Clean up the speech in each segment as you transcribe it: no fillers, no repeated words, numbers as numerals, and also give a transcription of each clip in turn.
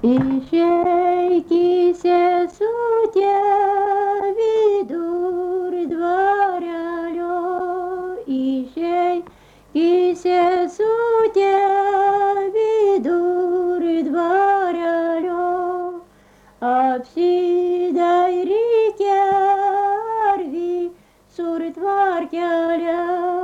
Išeiki sesute vidur dvarelio, išeiki sesute vidur dvarelio, apsidairyke ar visur tvarkelė,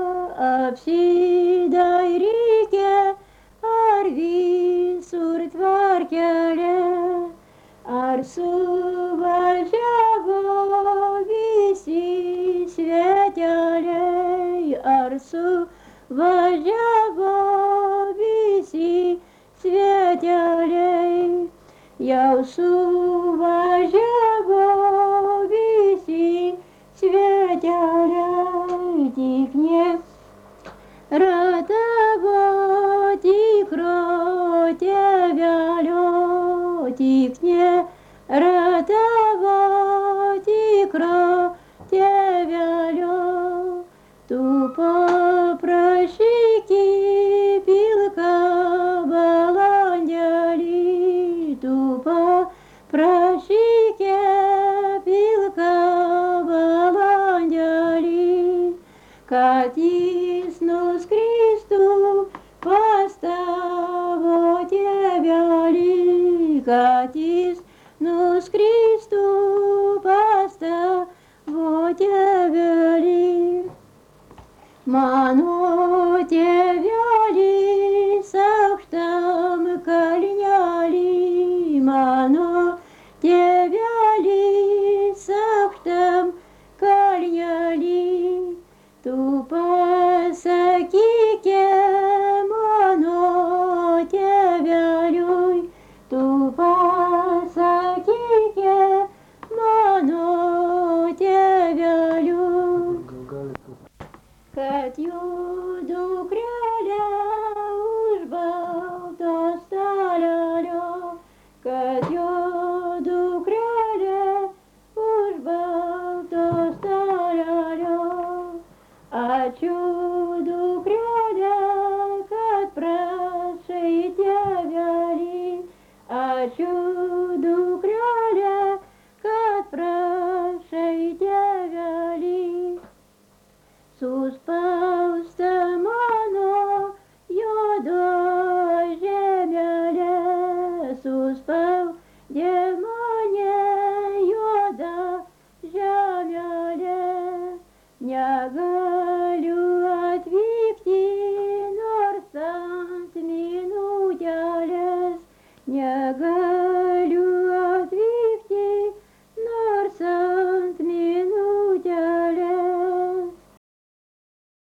apsidairyke ar visur tvarkelė, ar suvažiavo visi sveteliai, ar suvažiavo visi sveteliai, jau suvažiavo visi sveteliai, tik nėra tavo tikro tėvelio, tik nėra tavo tikro tėvelio. Tu paprašyk pilką balandėlį, tu paprašyk pilką balandėlį, kad jis nuskristų pas tavo tėvelį, kad jis nuskristų pas tavo tėvelį. Mano tėvelis aukštam kalnely, mano tėvelis aukštam kalnely, tu pasakyk mano tėveliui, tu pasakyk mano tėveliui, kad jų dukrelė už balto stalelio, kad jo dukrelė už balto stalelio. Ačiū dukrelė, kad prašai tėvelį, ačiū dukrelė, kad prašai tėvelį. Suspausta mano juodo žemelė, suspaudė mane juoda žemelė, negaliu atvykti nors ant minutėlės, negaliu